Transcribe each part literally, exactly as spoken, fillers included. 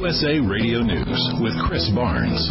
S A Radio News with Chris Barnes.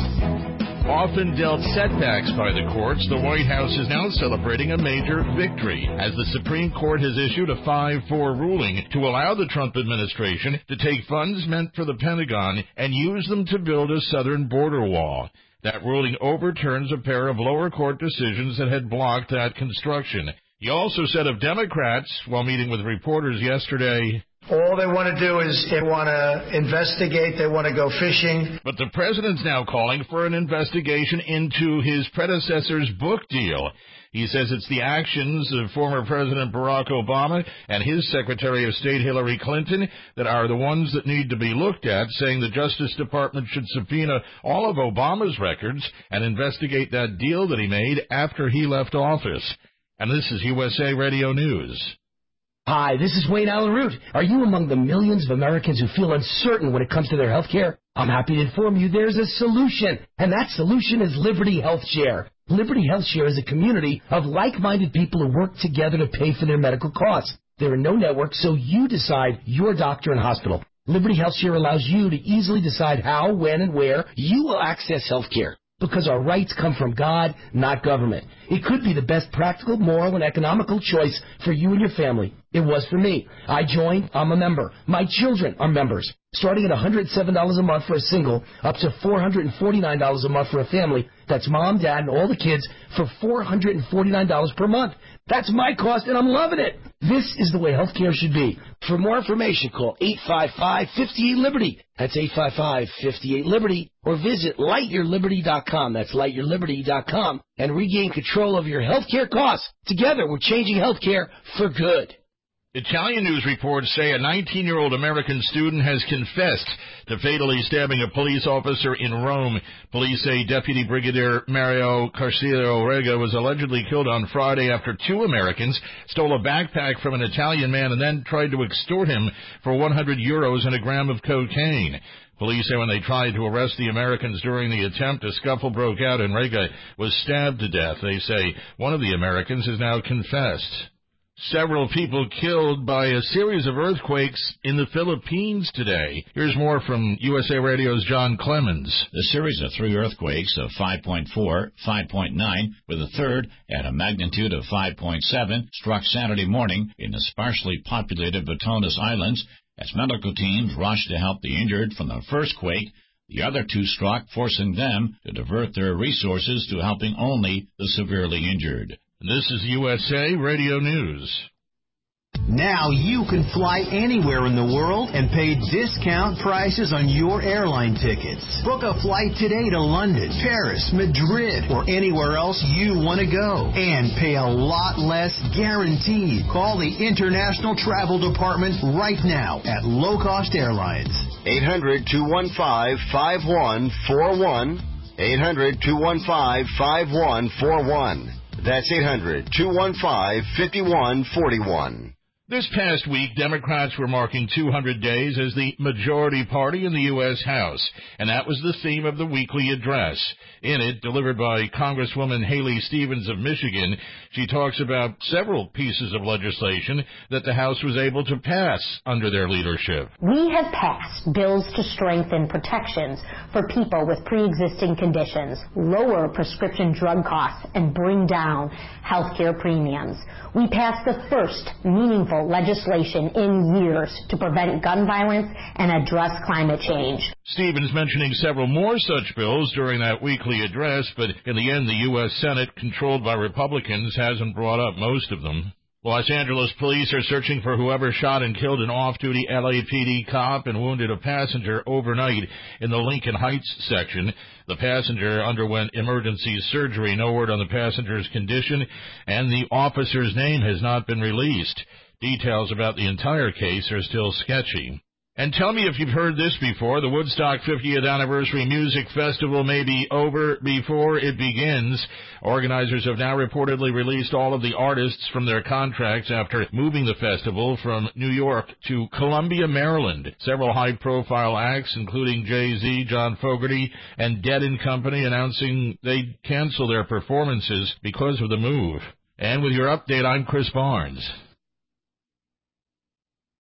Often dealt setbacks by the courts, the White House is now celebrating a major victory as the Supreme Court has issued a five four ruling to allow the Trump administration to take funds meant for the Pentagon and use them to build a southern border wall. That ruling overturns a pair of lower court decisions that had blocked that construction. He also said of Democrats, while meeting with reporters yesterday, all they want to do is they want to investigate, they want to go fishing. But the president's now calling for an investigation into his predecessor's book deal. He says it's the actions of former President Barack Obama and his Secretary of State Hillary Clinton that are the ones that need to be looked at, saying the Justice Department should subpoena all of Obama's records and investigate that deal that he made after he left office. And this is U S A Radio News. Hi, this is Wayne Allen Root. Are you among the millions of Americans who feel uncertain when it comes to their health care? I'm happy to inform you there's a solution, and that solution is Liberty Health Share. Liberty Health Share is a community of like-minded people who work together to pay for their medical costs. There are no networks, so you decide your doctor and hospital. Liberty Health Share allows you to easily decide how, when, and where you will access health care. Because our rights come from God, not government. It could be the best practical, moral, and economical choice for you and your family. It was for me. I joined. I'm a member. My children are members. Starting at one hundred seven dollars a month for a single, up to four hundred forty-nine dollars a month for a family. That's mom, dad, and all the kids for four hundred forty-nine dollars per month. That's my cost, and I'm loving it. This is the way healthcare should be. For more information, call eight five five, five eight, Liberty. That's eight five five, five eight, Liberty. Or visit light your liberty dot com. That's light your liberty dot com. And regain control of your healthcare costs. Together, we're changing healthcare for good. Italian news reports say a nineteen-year-old American student has confessed to fatally stabbing a police officer in Rome. Police say Deputy Brigadier Mario Carcillo Rega was allegedly killed on Friday after two Americans stole a backpack from an Italian man and then tried to extort him for one hundred euros and a gram of cocaine. Police say when they tried to arrest the Americans during the attempt, a scuffle broke out and Rega was stabbed to death. They say one of the Americans has now confessed. Several people killed by a series of earthquakes in the Philippines today. Here's more from U S A Radio's John Clemens. The series of three earthquakes of five point four, five point nine, with a third at a magnitude of five point seven struck Saturday morning in the sparsely populated Batones Islands. As medical teams rushed to help the injured from the first quake, the other two struck, forcing them to divert their resources to helping only the severely injured. This is U S A Radio News. Now you can fly anywhere in the world and pay discount prices on your airline tickets. Book a flight today to London, Paris, Madrid, or anywhere else you want to go. And pay a lot less guaranteed. Call the International Travel Department right now at Low Cost Airlines. eight hundred, two one five, five one four one. eight hundred, two one five, five one four one. That's eight hundred, two one five, five one four one. This past week, Democrats were marking two hundred days as the majority party in the U S House, and that was the theme of the weekly address. In it, delivered by Congresswoman Haley Stevens of Michigan, she talks about several pieces of legislation that the House was able to pass under their leadership. We have passed bills to strengthen protections for people with pre-existing conditions, lower prescription drug costs, and bring down health care premiums. We passed the first meaningful legislation in years to prevent gun violence and address climate change. Stevens mentioning several more such bills during that weekly address, but in the end, the U S Senate, controlled by Republicans, hasn't brought up most of them. Los Angeles police are searching for whoever shot and killed an off-duty L A P D cop and wounded a passenger overnight in the Lincoln Heights section. The passenger underwent emergency surgery. No word on the passenger's condition, and the officer's name has not been released. Details about the entire case are still sketchy. And tell me if you've heard this before. The Woodstock fiftieth Anniversary Music Festival may be over before it begins. Organizers have now reportedly released all of the artists from their contracts after moving the festival from New York to Columbia, Maryland. Several high-profile acts, including Jay-Z, John Fogerty, and Dead and Company, announcing they'd cancel their performances because of the move. And with your update, I'm Chris Barnes.